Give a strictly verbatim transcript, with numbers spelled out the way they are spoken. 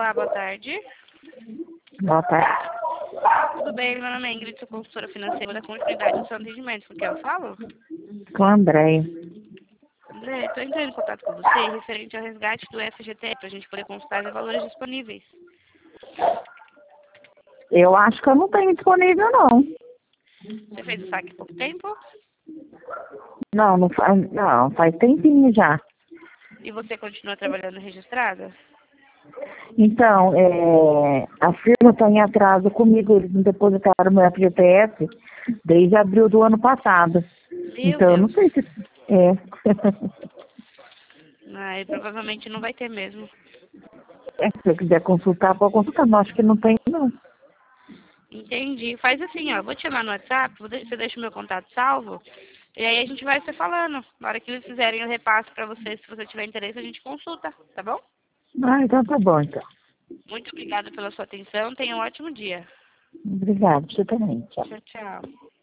Olá, boa tarde. Boa tarde. Tudo bem? Meu nome é Ingrid, sou consultora financeira da continuidade do seu atendimento. Com quem eu falo? Com a Andréia. André, estou entrando em contato com você referente ao resgate do F G T para a gente poder consultar os valores disponíveis. Eu acho que eu não tenho disponível, não. Você fez o saque há pouco tempo? Não, não faz, não, faz tempinho já. E você continua trabalhando registrada? Então, é, a firma está em atraso comigo, eles não depositaram meu F G T S desde abril do ano passado. Meu Então, eu não Deus. sei se... É. Ai, provavelmente não vai ter mesmo. É, se você quiser consultar, pode consultar, mas acho que não tem, não. Entendi. Faz assim, ó. Vou te chamar no WhatsApp, você deixa o meu contato salvo. E aí a gente vai se falando. Na hora que eles fizerem o repasse para você, se você tiver interesse, a gente consulta, tá bom? Ah, então tá bom, então. Muito obrigada pela sua atenção. Tenha um ótimo dia. Obrigada, você também. Tchau. Tchau, tchau.